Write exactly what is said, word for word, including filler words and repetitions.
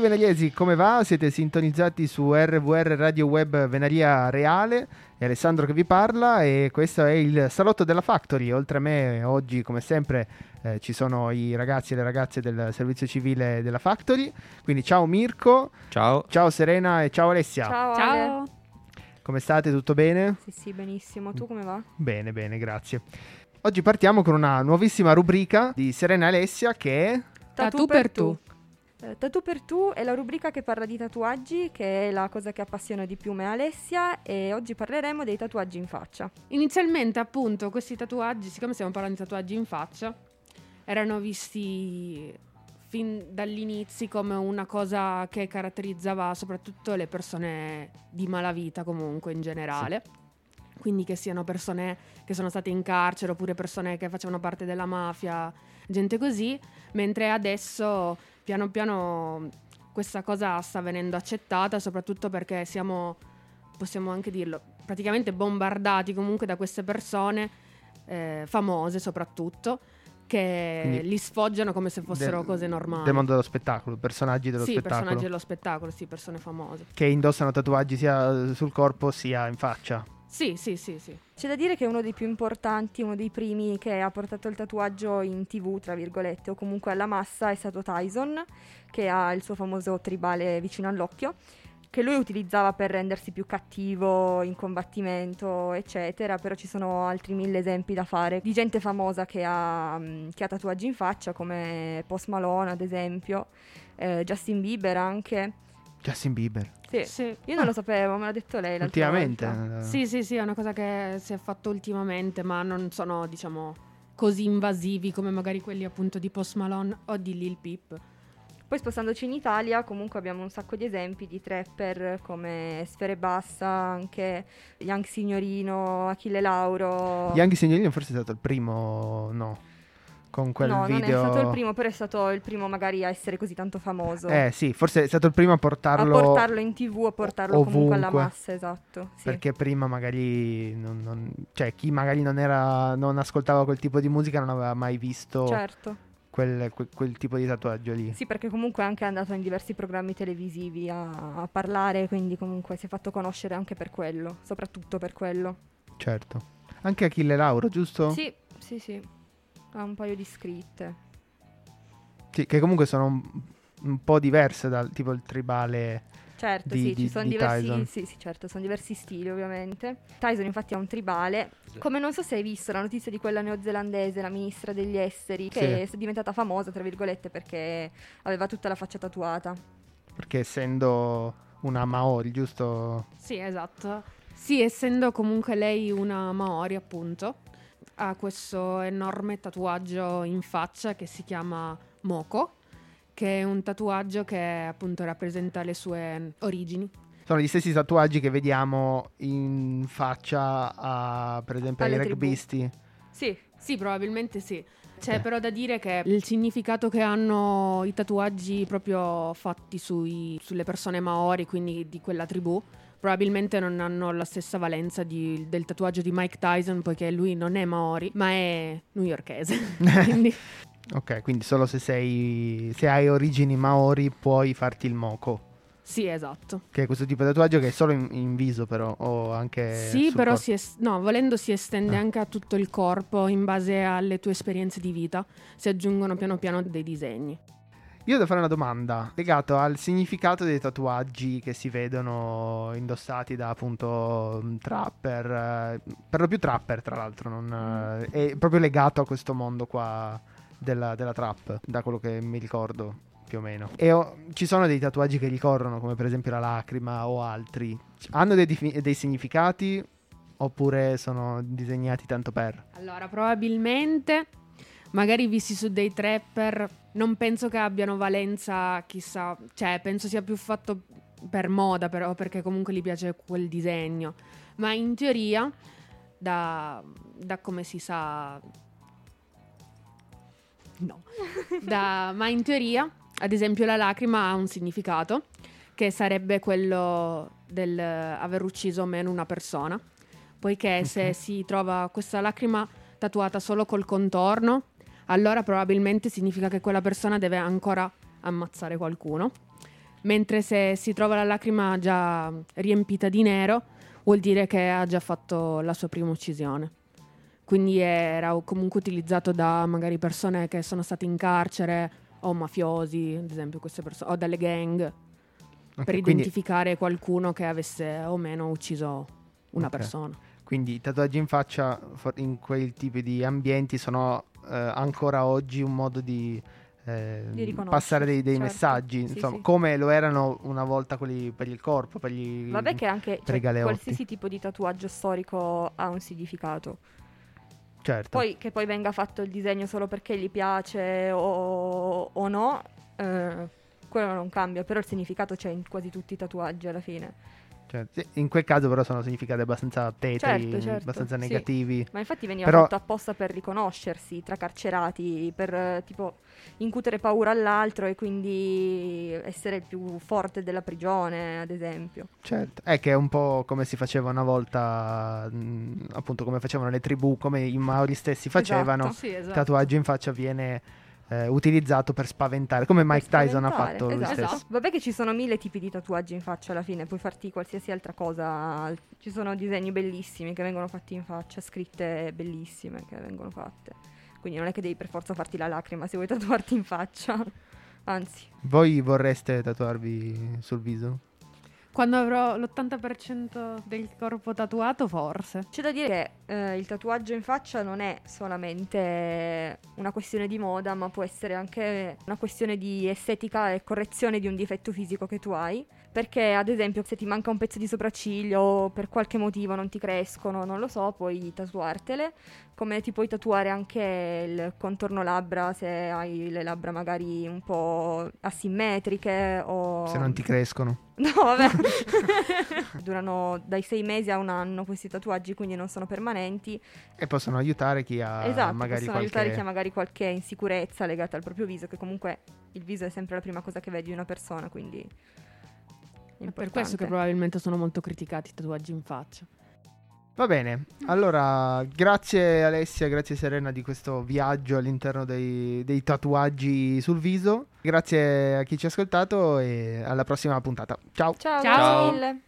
Venaliesi, come va? Siete sintonizzati su R V R Radio Web Venaria Reale, è Alessandro che vi parla e questo è il salotto della Factory. Oltre a me oggi, come sempre, eh, ci sono i ragazzi e le ragazze del servizio civile della Factory. Quindi ciao Mirko, ciao, ciao Serena e ciao Alessia. Ciao, ciao. Ale. Come state? Tutto bene? Sì, sì, benissimo. Tu come va? Bene, bene, grazie. Oggi partiamo con una nuovissima rubrica di Serena e Alessia che è Tattoo per tu. Uh, Tattoo per tu è la rubrica che parla di tatuaggi, che è la cosa che appassiona di più me e Alessia, e oggi parleremo dei tatuaggi in faccia. Inizialmente, appunto, questi tatuaggi, siccome stiamo parlando di tatuaggi in faccia, erano visti fin dagli inizi come una cosa che caratterizzava soprattutto le persone di malavita, comunque in generale. Sì. Quindi che siano persone che sono state in carcere oppure persone che facevano parte della mafia, gente così, mentre adesso piano piano questa cosa sta venendo accettata, soprattutto perché siamo, possiamo anche dirlo, praticamente bombardati comunque da queste persone eh, famose soprattutto, che Quindi li sfoggiano come se fossero del, cose normali. Del mondo dello spettacolo, personaggi dello sì, spettacolo. Sì, personaggi dello spettacolo, sì, persone famose. Che indossano tatuaggi sia sul corpo sia in faccia. Sì, sì, sì, sì. C'è da dire che uno dei più importanti, uno dei primi che ha portato il tatuaggio in tv, tra virgolette, o comunque alla massa, è stato Tyson, che ha il suo famoso tribale vicino all'occhio, che lui utilizzava per rendersi più cattivo in combattimento, eccetera. Però ci sono altri mille esempi da fare di gente famosa che ha, che ha tatuaggi in faccia, come Post Malone, ad esempio, eh, Justin Bieber anche. Justin Bieber? Sì. Sì. Io non lo sapevo, me l'ha detto lei l'altra ultimamente volta. Sì, sì, sì, è una cosa che si è fatto ultimamente, ma non sono, diciamo, così invasivi come magari quelli appunto di Post Malone o di Lil Peep. Poi spostandoci in Italia comunque abbiamo un sacco di esempi di trapper come Sfere Bassa, anche Young Signorino, Achille Lauro. Young Signorino forse è stato il primo, no? Con quel no, video... non è stato il primo, però è stato il primo magari a essere così tanto famoso. Eh sì, forse è stato il primo a portarlo... A portarlo in tv, a portarlo ovunque, comunque alla massa, esatto. Sì. Perché prima magari... Non, non, cioè chi magari non era non ascoltava quel tipo di musica non aveva mai visto... Certo. Quel, quel, quel tipo di tatuaggio lì. Sì, perché comunque è anche andato in diversi programmi televisivi a, a parlare, quindi comunque si è fatto conoscere anche per quello, soprattutto per quello. Certo. Anche Achille Lauro, giusto? Sì, sì, sì. Ha un paio di scritte. Sì, che comunque sono un, un po' diverse dal tipo il tribale. Certo, di, sì, di, ci sono di diversi, Tyson. sì, sì, certo, sono diversi stili ovviamente. Tyson infatti ha un tribale, sì. Come non so se hai visto la notizia di quella neozelandese, la ministra degli esteri, che sì. È diventata famosa, tra virgolette, perché aveva tutta la faccia tatuata. Perché essendo una Maori, giusto? Sì, esatto. Sì, essendo comunque lei una Maori, appunto, ha questo enorme tatuaggio in faccia che si chiama Moko, che è un tatuaggio che appunto rappresenta le sue origini. Sono gli stessi tatuaggi che vediamo in faccia a, per esempio, alle ai rugbisti. Sì, sì, probabilmente sì. C'è okay. Però da dire che il significato che hanno i tatuaggi proprio fatti sui, sulle persone Maori, quindi di quella tribù, probabilmente non hanno la stessa valenza di, del tatuaggio di Mike Tyson, poiché lui non è Maori, ma è newyorkese. Quindi... Ok, quindi solo se sei se hai origini Maori puoi farti il Moko. Sì, esatto. Che è questo tipo di tatuaggio che è solo in, in viso però, o anche sì, sul però corpo. si es- no, volendo si estende ah. anche a tutto il corpo in base alle tue esperienze di vita. Si aggiungono piano piano dei disegni. Io devo fare una domanda legato al significato dei tatuaggi che si vedono indossati da appunto trapper, eh, per lo più trapper tra l'altro, non, eh, è proprio legato a questo mondo qua della, della trap, da quello che mi ricordo più o meno. E ho, ci sono dei tatuaggi che ricorrono, come per esempio la lacrima o altri. Hanno dei, dif- dei significati oppure sono disegnati tanto per? Allora, probabilmente... magari visti su dei trapper non penso che abbiano valenza chissà, cioè penso sia più fatto per moda, però, perché comunque gli piace quel disegno, ma in teoria da, da come si sa no da, ma in teoria ad esempio la lacrima ha un significato che sarebbe quello del aver ucciso o meno una persona, poiché okay. se si trova questa lacrima tatuata solo col contorno, allora probabilmente significa che quella persona deve ancora ammazzare qualcuno. mentre se si trova la lacrima già riempita di nero vuol dire che ha già fatto la sua prima uccisione. Quindi era comunque utilizzato da magari persone che sono state in carcere o mafiosi, ad esempio queste persone, o dalle gang, Okay, per quindi, identificare qualcuno che avesse o meno ucciso una okay. persona. Quindi i tatuaggi in faccia for- in quei tipi di ambienti sono eh, ancora oggi un modo di, eh, Di passare dei, dei certo. messaggi, Sì, insomma, sì. come lo erano una volta quelli per il corpo, per gli Vabbè che anche per i cioè, galeotti. qualsiasi tipo di tatuaggio storico ha un significato. Certo. Poi che poi venga fatto il disegno solo perché gli piace o, o no, eh, quello non cambia, però il significato c'è in quasi tutti i tatuaggi alla fine. Certo. In quel caso però sono significati abbastanza tetri, Certo, certo, abbastanza sì. negativi. Ma infatti veniva Però- fatto apposta per riconoscersi tra carcerati, per eh, tipo incutere paura all'altro e quindi essere il più forte della prigione, ad esempio. Certo, è che è un po' come si faceva una volta, mh, appunto come facevano le tribù, come i Maori stessi facevano. Esatto. Sì, esatto. Tatuaggio in faccia viene eh, utilizzato per spaventare, come Mike Per Tyson ha spaventare, fatto lui esatto. stesso. Esatto. Vabbè che ci sono mille tipi di tatuaggi in faccia alla fine, puoi farti qualsiasi altra cosa. Ci sono disegni bellissimi che vengono fatti in faccia, scritte bellissime che vengono fatte. Quindi non è che devi per forza farti la lacrima se vuoi tatuarti in faccia. Anzi, Voi vorreste tatuarvi sul viso? Quando avrò l'ottanta per cento del corpo tatuato, forse. c'è da dire che eh, il tatuaggio in faccia non è solamente una questione di moda, ma può essere anche una questione di estetica e correzione di un difetto fisico che tu hai. Perché, ad esempio, se ti manca un pezzo di sopracciglio o per qualche motivo non ti crescono, non lo so, puoi tatuartele. Come ti puoi tatuare anche il contorno labbra se hai le labbra magari un po' asimmetriche o... Se non ti crescono. No, vabbè. Durano dai sei mesi a un anno questi tatuaggi, quindi non sono permanenti. E possono aiutare chi ha Esatto, magari possono qualche... aiutare chi ha magari qualche insicurezza legata al proprio viso, che comunque il viso è sempre la prima cosa che vedi di una persona, quindi è È per questo che importante. probabilmente sono molto criticati i tatuaggi in faccia. Va bene, allora grazie Alessia, grazie Serena di questo viaggio all'interno dei, dei tatuaggi sul viso. Grazie a chi ci ha ascoltato e alla prossima puntata. Ciao! Ciao, Ciao. grazie mille.